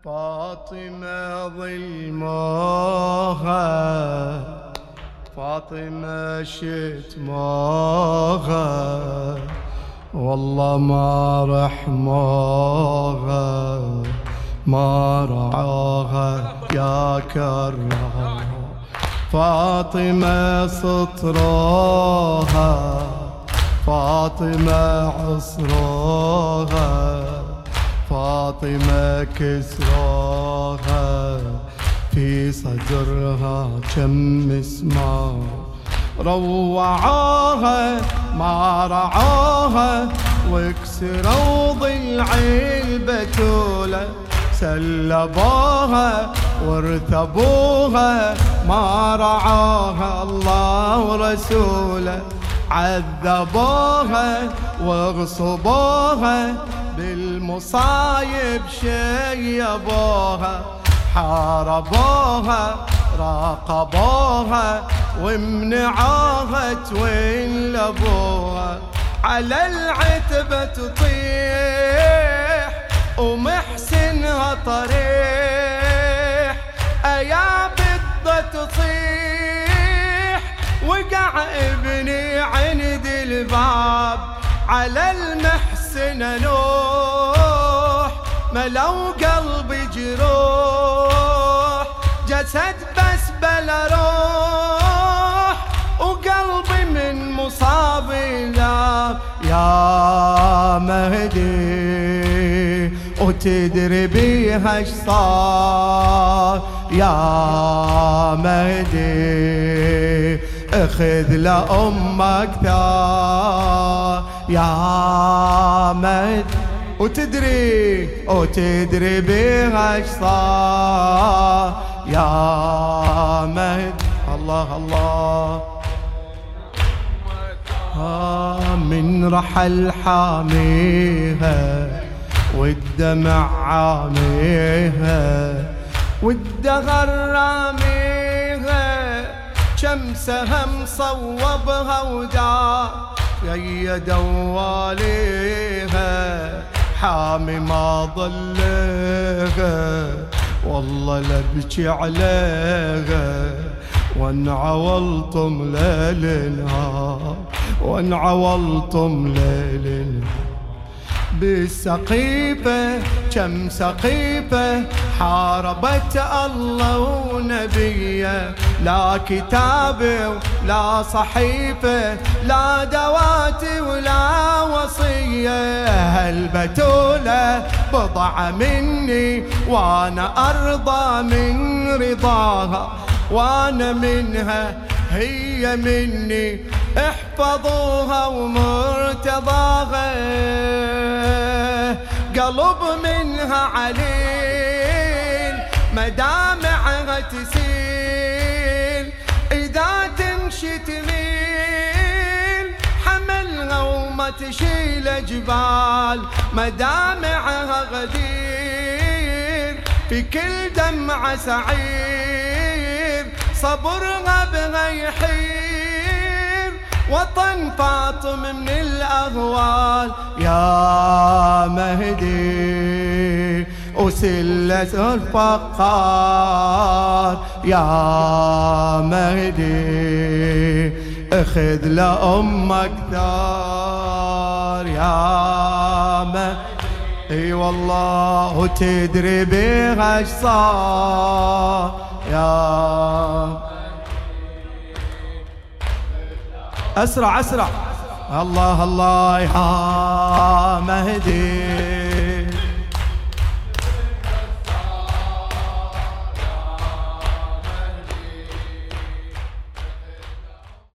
فاطمة ظلموها، فاطمة شتموها، والله ما رحموها ما رعوها يا كرها. فاطمة سطروها، فاطمة عصروها، فاطمة كسروها، في صدرها كم مسمار. روعوها ما رعوها، وكسروا ضلع البتولة، سلبوها وارتبوها ما رعوها الله ورسوله. عذبوها واغصبوها، بالمصايب شيبوها، حاربوها راقبوها، ومنعوها تولبوها. على العتبة تطيح ومحسنها طريح، أيا بدة تصيح وقع ابني عند الباب. على المحسن نوح ملو قلبي جروح، جسد بس بلا روح، وقلبي من مصاب لاب. يا مهدي وتدري بيها اش صار، يا مهدي اخذ لأمك ثار. يا مهدي وتدري بيها اش صار، يا مهدي. الله الله. من رحل حاميها والدمع عاميها، والدغر راميها، كم سهم صوبها ودار يا دواليها. حامي ما ضليها والله لبكي عليها، وانعولتم ليل نهار، وانعولتم ليل نهار. بالسقيفة كم سقيفة حاربت الله ونبيه، لا كتابه ولا صحيفة، لا دواتي ولا وصية. هالبتولة بضعة مني وانا ارضى من رضاها، وانا منها هي مني، احفظوها ومرتضاها. قلب منها عليل مدامعها تسيل، اذا تمشي تميل حملها وما تشيل جبال. مدامعها غدير في كل دمعة سعير، صبرها بها يحير وطن فاطم من الأهوال. يا مهدي وسلة الفقار، يا مهدي اخذ لأمك ثار. يا مهدي اي والله وتدري بيها اش صار. يا أسرع أسرع. الله الله. يا مهدي